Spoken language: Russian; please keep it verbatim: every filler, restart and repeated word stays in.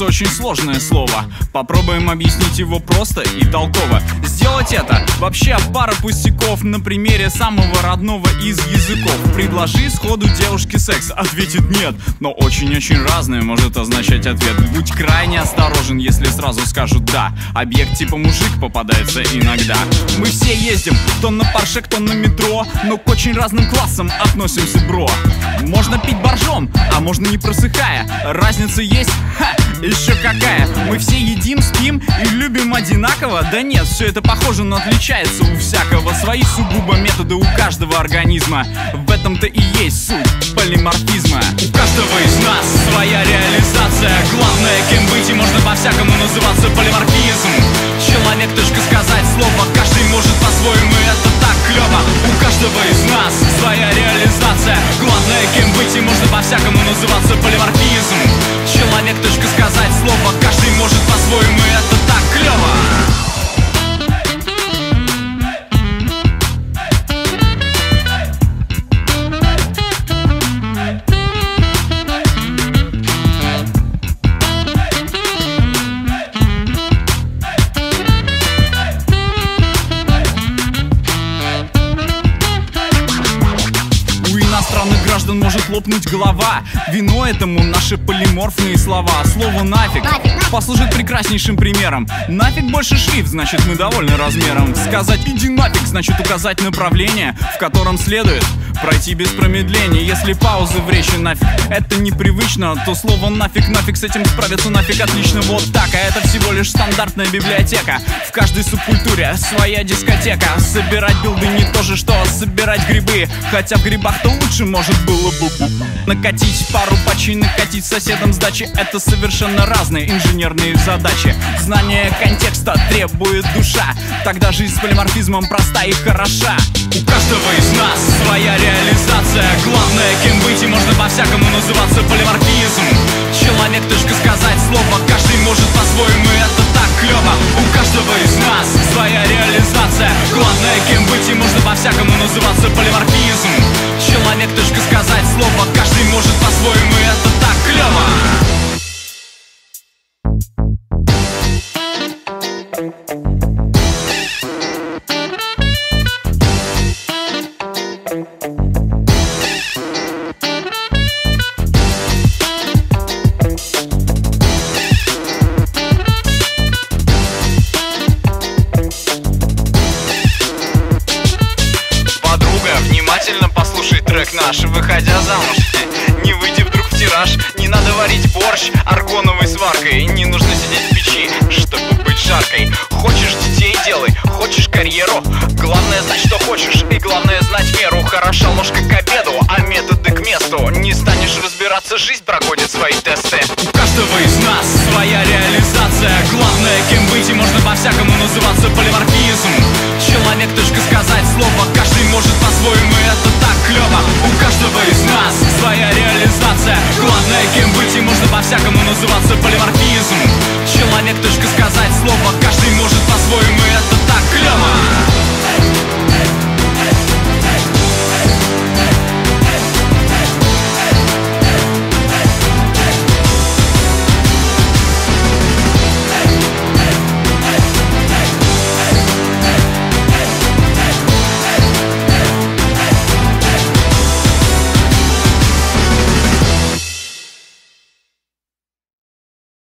кажется, очень сложное слово. Попробуем объяснить его просто и толково. Сделать это вообще пара пустяков. На примере самого родного из языков. Предложи сходу девушке секс, ответит нет. Но очень-очень разное может означать ответ. Будь крайне осторожен, если сразу скажут да. Объект типа мужик попадается иногда. Мы все ездим, кто на Порше, кто на метро, но к очень разным классам относимся, бро. Можно пить боржом, а можно не просыхая. Разница есть? Ха! Еще какая? Мы все едим, спим и любим одинаково? Да нет, все это похоже, но отличается у всякого. Свои сугубо методы у каждого организма. В этом-то и есть суть полиморфизма. У каждого из нас своя реализация. Главное, кем быть, и можно по-всякому называться полиморфизм. Человек, точка сказать слово, каждый может по-своему, и это так клево. У каждого из нас своя реализация. Главное, кем быть, и можно по-всякому называться полиморфизм. Человек, точка сказать слово, каждый может по-своему, и это так клево. Иностранных граждан может лопнуть голова. Вино этому наши полиморфные слова. Слово нафиг, нафиг послужит прекраснейшим примером. Нафиг больше шрифт, значит мы довольны размером. Сказать иди нафиг, значит указать направление, в котором следует пройти без промедления. Если паузы в речи нафиг это непривычно, то слово нафиг, нафиг с этим справиться нафиг отлично. Вот так, а это всего лишь стандартная библиотека. В каждой субкультуре своя дискотека. Собирать билды не то же, что собирать грибы. Хотя в грибах-то лучше может было бы. Накатить пару пачей, накатить соседом сдачи — это совершенно разные инженерные задачи. Знание контекста требует душа. Тогда жизнь с полиморфизмом проста и хороша. У каждого из нас своя реализация. Главное, кем быть, и можно по-всякому называться полиморфизм. Человек, точка сказать слово, каждый может по-своему, и это так клево. У каждого из нас своя реализация. Главное, кем быть, и можно по-всякому называться полиморфизм. Человек, точка сказать слово, каждый может по-своему, и это так клево. Трек наш, выходя замуж, не выйди вдруг в тираж. Не надо варить борщ аргоновой сваркой. Не нужно сидеть в печи, чтобы быть жаркой. Хочешь детей — делай, хочешь карьеру. Главное знать, что хочешь, и главное знать меру. Хороша ложка к обеду, а методы к месту. Не станешь разбираться, жизнь проходит свои тесты. У каждого из нас своя реализация. Главное, кем быть, и можно по-всякому называться полиморфизм. Человек, точка сказать слово, каждый может по-своему, и это так клево. У каждого из нас своя реализация. Главное, кем быть, и можно по-всякому называться полиморфизм.